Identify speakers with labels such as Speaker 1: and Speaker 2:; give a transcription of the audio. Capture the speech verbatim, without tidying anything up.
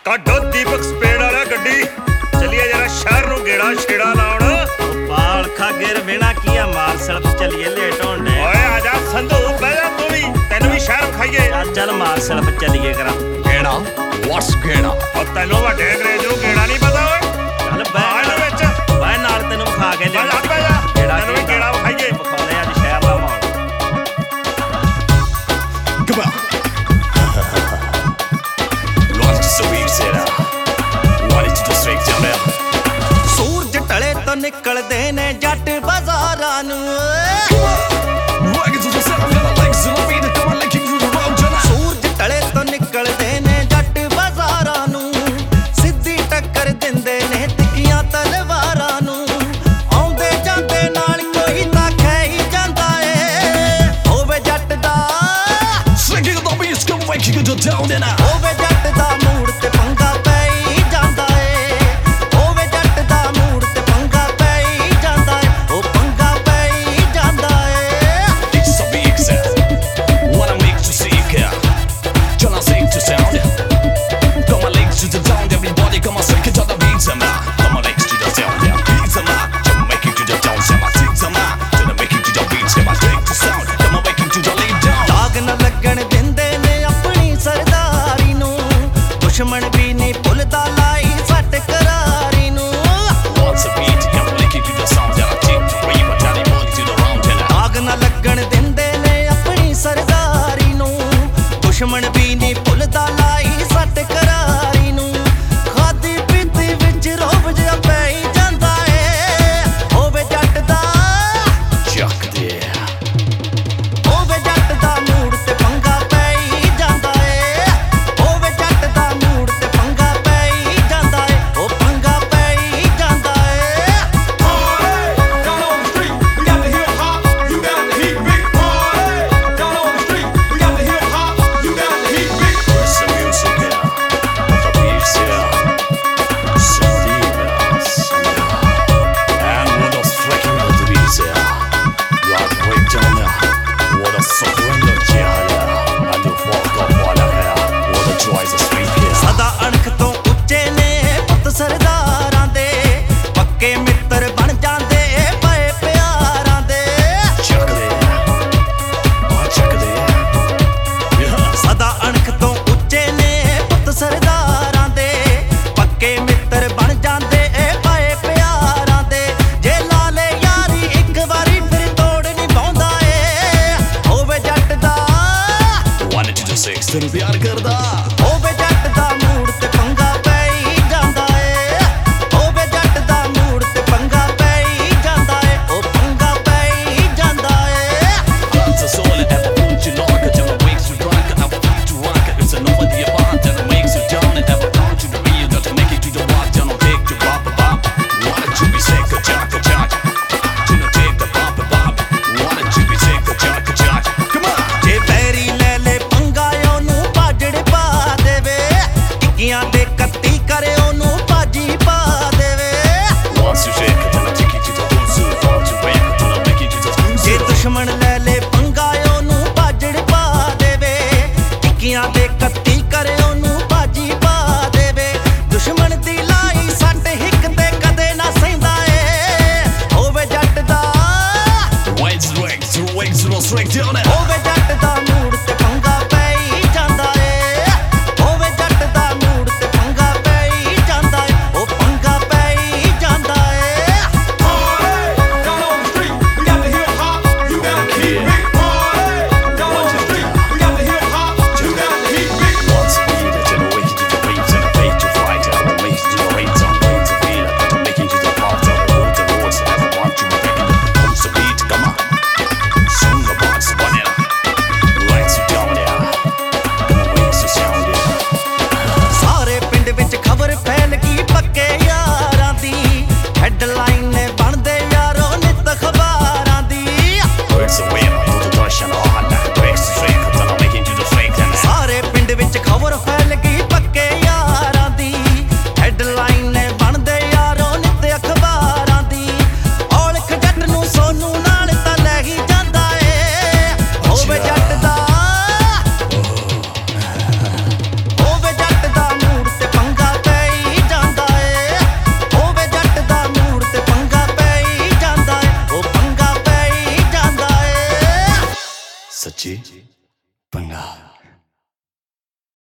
Speaker 1: ਕਾਢੋ ਦੀਪਕ speed ਵਾਲਾ ਗੱਡੀ ਚੱਲੀਏ ਜਰਾ ਸ਼ਹਿਰ ਨੂੰ ਗੇੜਾ ਛੇੜਾ ਲਾਉਣ।
Speaker 2: ਬਾਲ ਖਾ ਗਿਰ ਬਿਨਾ ਕੀ ਆ ਮਾਰ ਸਲਫ ਚੱਲੀਏ ਲੇਟ ਹੋਣ ਡੇ।
Speaker 1: ਓਏ ਆ ਜਾ ਸੰਧੂ ਬਹਿ ਜਾ ਤੂੰ ਵੀ ਤੈਨੂੰ ਵੀ ਸ਼ਹਿਰ ਖਾਈਏ।
Speaker 2: ਚੱਲ ਚੱਲ ਮਾਰ ਸਲਫ ਚੱਲੀਏ ਕਰਾਂ।
Speaker 3: ਗੇੜਾ ਵਾਟਸ ਗੇੜਾ
Speaker 1: ਉਹ ਤੈਨੂੰ ਵੱਡੇ ਅੰਗਰੇਜ਼ ਨੂੰ ਗੇੜਾ ਨਹੀਂ ਪਤਾ ਓਏ।
Speaker 2: ਚੱਲ ਬਹਿ
Speaker 1: ਵਿੱਚ
Speaker 2: ਬਹਿ ਨਾਲ ਤੈਨੂੰ ਵਿਖਾ ਕੇ ਲਿਆ।
Speaker 1: ਚੱਲ ਬਹਿ ਜਾ ਤੈਨੂੰ ਵੀ ਗੇੜਾ ਵਿਖਾਈਏ।
Speaker 2: ਵਿਖਾਉਣੇ ਅੱਜ ਸ਼ਹਿਰ ਦਾ ਮਾਹੌਲ।
Speaker 3: Come on.
Speaker 2: ਸੂਰਜ ਢਲੇ ਤੋਂ ਨਿਕਲਦੇ ਨੇ ਜੱਟ ਬਾਜ਼ਾਰਾਂ ਨੂੰ। ਸੂਰਜ ਢਲੇ ਤੋਂ ਨਿਕਲਦੇ ਨੇ ਜੱਟ ਬਾਜ਼ਾਰਾਂ ਨੂੰ। ਸਿੱਧੀ ਟੱਕਰ ਦਿੰਦੇ ਨੇ ਤਿੱਖੀਆਂ ਤਲਵਾਰਾਂ ਨੂੰ। ਆਉਂਦੇ ਜਾਂਦੇ ਨਾਲ ਕੋਈ ਤਾਂ ਖੈ ਹੀ ਜਾਂਦਾ ਏ। ਹੋਵੇ ਜੱਟ ਦਾ ਹੋਵੇ ਜੱਟ ਦਾ ਮੂਡ ਤੇ ਪੰਗਾ ਪੈ ਹੀ ਜਾਂਦਾ ਏ। ਹੋਵੇ ਜੱਟ ਦਾ ਮੂਡ ਤੇ ਪੰਗਾ ਪੈ ਹੀ ਜਾਂਦਾ ਏ। ਉਹ ਪੰਗਾ ਪੈ ਹੀ ਜਾਂਦਾ ਏ। ਦਾਗ ਨਾ ਲੱਗਣ ਦਿੰਦੇ ਨੇ ਆਪਣੀ ਸਰਦਾਰੀ ਨੂੰ। ਦੁਸ਼ਮਣ ਵੀ ਨਹੀਂ ਭੁੱਲਦਾ ਲਾਈ ਸੱਟ ਕਰਾਰੀ ਨੂੰ। ਦਾਗ ਨਾ ਲੱਗਣ ਦਿੰਦੇ ਨੇ ਆਪਣੀ ਸਰਦਾਰੀ ਨੂੰ। ਦੁਸ਼ਮਣ ਵੀ ਨਹੀਂ ਭੁੱਲਦਾ ਲਾਈ ਸੱਟ ਕਰਾਰੀ ਨੂੰ। ਖਾਦੀ ਪੀਤੀ ਵਿੱਚ ਰੋਬ ਜਿਹਾ ਪੈ ਹੀ ਜਾਂਦਾ ਏ। ਹੋਵੇ ਜੱਟ ਦਾ ਹੋਵੇ ਜੱਟ ਦਾ ਮੂਡ ਤੇ ਪੰਗਾ ਪੈ ਹੀ ਜਾਂਦਾ ਏ। ਹੋਵੇ ਜੱਟ ਦਾ ਮੂਡ ਤੇ ਪੰਗਾ ਪੈ ਹੀ ਜਾਂਦਾ ਏ। ਉਹ ਪੰਗਾ ਪੈ ਹੀ ਜਾਂਦਾ ਏ। ਸਦਾ ਅਣਖ ਤੋਂ ਉੱਚੇ ਨੇ ਪੁੱਤ ਸਰਦਾਰਾਂ ਦੇ। ਪੱਕੇ ਮਿੱਤਰ ਬਣ ਜਾਂਦੇ ਪਏ ਪਿਆਰਾਂ ਦੇ। ਸਦਾ ਅਣਖ ਤੋਂ ਉੱਚੇ ਨੇ ਪੁੱਤ ਸਰਦਾਰਾਂ ਦੇ। ਪੱਕੇ ਮਿੱਤਰ ਬਣ ਜਾਂਦੇ ਪਏ ਪਿਆਰਾਂ ਦੇ। ਜੇ ਲਾ ਲੈ ਯਾਰੀ ਇੱਕ ਵਾਰੀ ਫਿਰ ਤੋੜ ਨਹੀਂ ਪਾਉਂਦਾ ਏ। ਹੋਵੇ ਜੱਟ ਦਾ
Speaker 3: ਤੈਨੂੰ ਪਿਆਰ ਕਰਦਾ
Speaker 2: ਹੋਵੇ ਜੱਟ ਦਾ ਮੂਡ ਤੇ ਪੰਗਾ ਪੈ ਹੀ ਜਾਂਦਾ ਏ। ਹੋਵੇ ਜੱਟ ਦਾ ਮੂਡ ਤੇ ਪੰਗਾ ਪੈ ਹੀ ਜਾਂਦਾ ਏ। ਉਹ ਪੰਗਾ ਪੈ ਹੀ ਜਾਂਦਾ ਏ। ਜੇ ਬੈਰੀ ਲੈ ਲੈ ਪੰਗਾ ਉਹਨੂੰ ਭਾਜੜ ਪਾ ਦੇਵੇ। ਟਿੱਕੀਆਂ ਦੇ ਕੱਤੀ ਕਰੇ ਉਹਨੂੰ ਭਾਜੀ ਪਾ ਦੇਵੇ। ਜੇ ਦੁਸ਼ਮਣ ਲੈ ਲੈ ਪੰਗਾ ਉਹਨੂੰ ਭਾਜੜ ਪਾ ਦੇਵੇ। ਟਿੱਕੀਆਂ ਦੇ ਕੱਤੀ ਕਰੇ ਉਹਨੂੰ ਭਾਜੀ ਪਾ ਦੇਵੇ। ਦੁਸ਼ਮਣ ਦੀ ਲਾਈ ਸੱਟ ਹਿੱਕ ਤੇ ਕਦੇ ਨਾ ਸਹਿੰਦਾ ਏ। ਹੋਵੇ ਜੱਟ ਦਾ ਹੋਵੇ ਜੱਟ ਦਾ ਮੂਡ ਤੇ ਪੰਗਾ ਪੈ ਹੀ ਜਾਂਦਾ ਏ। ਹੋਵੇ ਜੱਟ ਦਾ ਮੂਡ ਤੇ ਪੰਗਾ ਪੈ ਹੀ ਜਾਂਦਾ ਏ। ਉਹ ਪੰਗਾ ਪੈ ਹੀ ਜਾਂਦਾ ਏ।
Speaker 3: ਸੱਚੀ ਪੰਗਾ।